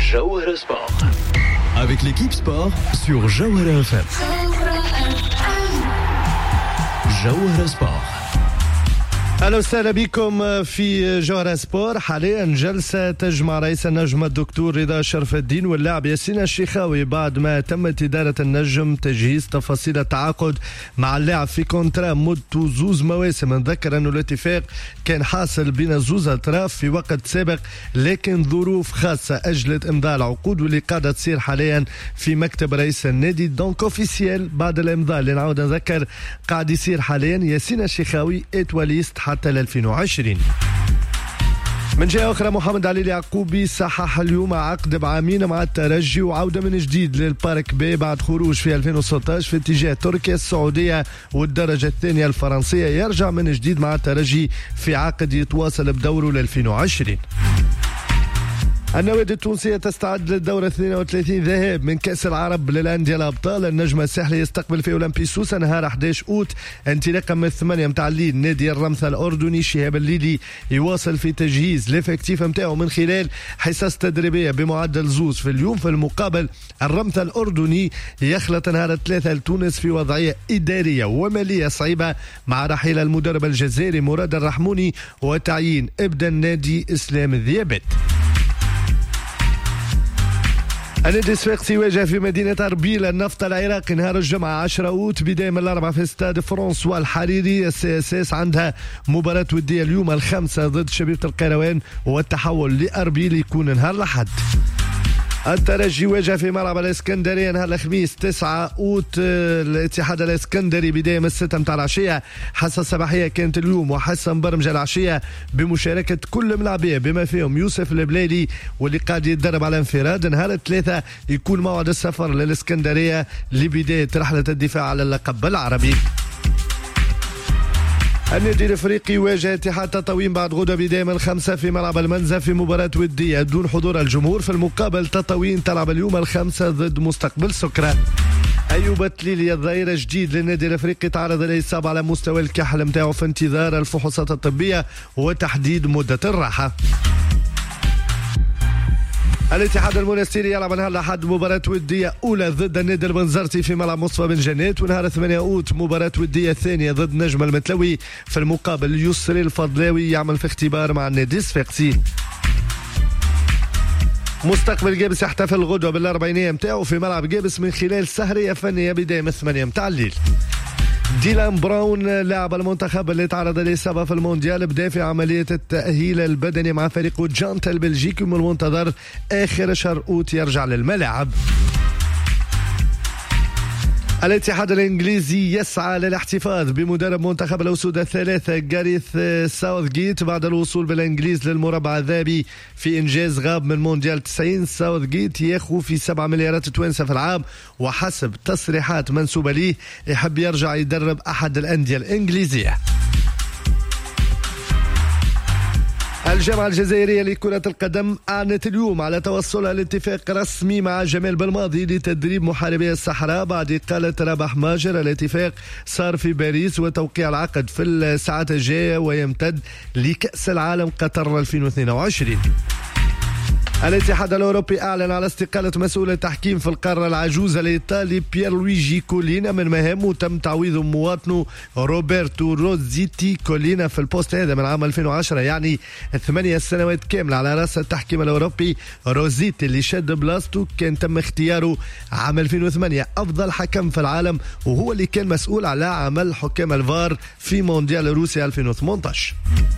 Jawhara Sport. Avec l'équipe sport sur Jawhara FM. Jawhara Sport. أهلا وسهلا بكم في جوهرة سبور. حاليا جلسة تجمع رئيس النجم الدكتور رضا شرف الدين واللاعب ياسين الشيخاوي بعد ما تمت إدارة النجم تجهيز تفاصيل التعاقد مع اللاعب في كونترا مدته 2 مواسم. نذكر أنه الاتفاق كان حاصل بين زوز أطراف في وقت سابق، لكن ظروف خاصة أجلت إمضاء العقود واللي قاعدة تصير حاليا في مكتب رئيس النادي. دونك اوفيسيال بعد الإمضاء اللي نعود نذكر قاعد يصير حاليا ياسين الشيخاوي اتواليست حتى 2020. من جهة أخرى محمد علي اليعقوبي صحح اليوم عقد بعامين مع الترجي وعودة من جديد للبارك بي بعد خروج في 2016 في اتجاه تركيا السعودية والدرجة الثانية الفرنسية. يرجع من جديد مع الترجي في عقد يتواصل بدوره ل 2020. النوادي التونسية تستعد للدورة 32 ذهاب من كأس العرب للأندية الأبطال. النجم الساحلي يستقبل في أولمبي سوسة نهار 11 أوت انطلاقا من 8 متاع الليل. نادي الرمثة الأردني شهاب الليلي يواصل في تجهيز الإفكتيف متاعه من خلال حصص تدريبية بمعدل زوز في اليوم. في المقابل الرمثة الأردني يخلط نهار 3 لتونس في وضعية إدارية ومالية صعيبة مع رحيل المدرب الجزائري مراد الرحموني وتعيين ابن النادي إسلام الذيابات. النادي الصفاقسي يواجه في مدينة أربيل النفط العراقي نهار الجمعة 10 أوت بداية من الأربعة في استاد فرانسوا الحريري. السياساس عندها مباراة ودية اليوم الخمسة ضد شبيبة القيروان والتحول لأربيل يكون نهار الأحد. الترجي يواجه في ملعب الاسكندريه نهار الخميس 9 أوت الاتحاد الاسكندري بدايه من 6 متاع العشيه. حصه صباحيه كانت اليوم وحصه مبرمجه العشيه بمشاركه كل ملاعبيه بما فيهم يوسف البليلي واللي قاعد يتدرب على انفراد. نهار الثلاثاء يكون موعد السفر للاسكندريه لبدايه رحله الدفاع على اللقب العربي. النادي الافريقي يواجه اتحاد تطاوين بعد غدا بداية من 5 في ملعب المنزه في مباراة ودية دون حضور الجمهور. في المقابل تطاوين تلعب اليوم الخمسة ضد مستقبل سكرة. أيوب تليلي الظهير جديد للنادي الافريقي تعرض للإصابة على مستوى الكحل متاعه في انتظار الفحوصات الطبية وتحديد مدة الراحة. الاتحاد المنستيري يلعب نهار الأحد مباراة ودية أولى ضد النادي البنزرتي في ملعب مصطفى بن جنات. ونهار 8 أوت مباراة ودية ثانية ضد نجم المتلوي. في المقابل يسري الفضلاوي يعمل في اختبار مع النادي الصفاقسي. مستقبل جابس يحتفل غدوة بالأربعينية متاعه في ملعب جابس من خلال سهرية فنية بداية من 8 متاع الليل. ديلان براون لاعب المنتخب اللي تعرض للإصابة في المونديال بدافع عملية التأهيل البدني مع فريقه جانتا البلجيكي من المنتظر آخر شهر أوت يرجع للملاعب. الاتحاد الانجليزي يسعى للاحتفاظ بمدرب منتخب الاسود الثلاثه جاريث ساوثجيت بعد الوصول بالانجليز للمربع الذهبي في انجاز غاب من مونديال 90. ساوثجيت ياخذ في 7 مليارات توانسه في العام وحسب تصريحات منسوبه ليه يحب يرجع يدرب احد الانديه الانجليزيه. الجامعة الجزائرية لكرة القدم أعلنت اليوم على توصلها لاتفاق رسمي مع جمال بالماضي لتدريب محاربي الصحراء بعد إقالة رابح ماجر. الاتفاق صار في باريس وتوقيع العقد في الساعات الجاية ويمتد لكأس العالم قطر 2022. الاتحاد الأوروبي أعلن على استقالة مسؤول التحكيم في القارة العجوز الإيطالي بيير لويجي كولينا من مهامه. تم تعويض مواطنه روبرتو روزيتي كولينا في البوست هذا من عام 2010 يعني 8 سنوات كاملة على رأس التحكيم الأوروبي. روزيتي اللي شد بلاصته كان تم اختياره عام 2008 أفضل حكم في العالم وهو اللي كان مسؤول على عمل حكام الفار في مونديال روسيا 2018.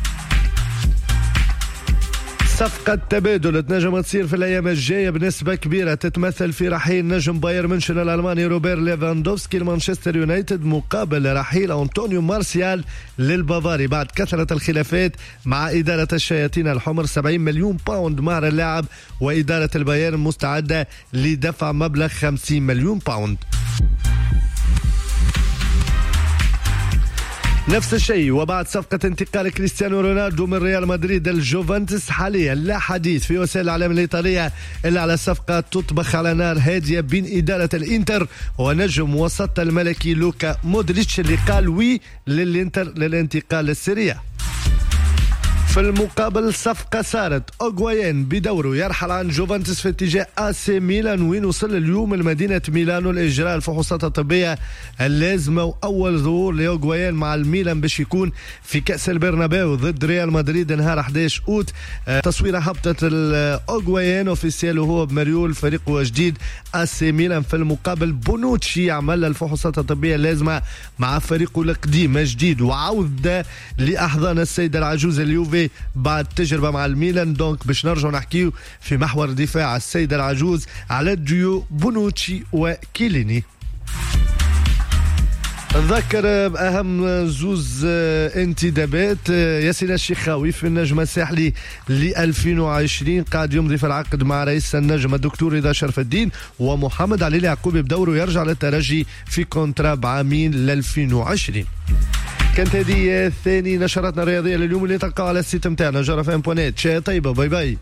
صفقة تبادل تنجم تصير في الأيام الجاية بنسبة كبيرة تتمثل في رحيل نجم بايرن ميونخ الألماني روبير ليفاندوفسكي لمانشستر يونايتد مقابل رحيل أنطونيو مارسيال للبافاري بعد كثرة الخلافات مع إدارة الشياطين الحمر. 70 مليون باوند مهر اللاعب وإدارة البايرن مستعدة لدفع مبلغ 50 مليون باوند. نفس الشيء وبعد صفقة انتقال كريستيانو رونالدو من ريال مدريد الجوفنتوس حاليا لا حديث في وسائل الإعلام الإيطالية إلا على صفقة تطبخ على نار هادية بين إدارة الإنتر ونجم وسط الملكي لوكا مودريتش اللي قال وي للإنتر للانتقال للسيريا. في المقابل صفقة صارت أوغوايان بدوره يرحل عن جوفنتوس في اتجاه AC ميلان، وين وصل اليوم لمدينة ميلانو لإجراء الفحوصات الطبية اللازمة. وأول ظهور لأوغوايان مع الميلان باش يكون في كأس البرنابيو ضد ريال مدريد نهار 11 أوت. تصويرة هبطت الأوغوايان اوفيسيال وهو بمريول فريقه جديد AC ميلان. في المقابل بونوتشي عمل الفحوصات الطبية اللازمة مع فريقه القديم جديد، وعود لأحضان السيدة العجوز اليوفي بعد تجربة مع الميلان. دونك باش نرجع نحكيو في محور دفاع السيدة العجوز على الديو بونوتشي وكيليني. نذكر بأهم زوز انتدابات. ياسين الشيخاوي في النجم الساحلي ل 2020 قاعد يمضي في العقد مع رئيس النجم الدكتور رضا شرف الدين، ومحمد علي اليعقوبي بدوره يرجع للترجي في كونترا بعامين ل 2020. كانت هذه ثاني نشراتنا الرياضية لليوم اللي تلقاها على السيت متاعنا جرفان.net. شيء طيبة، باي باي.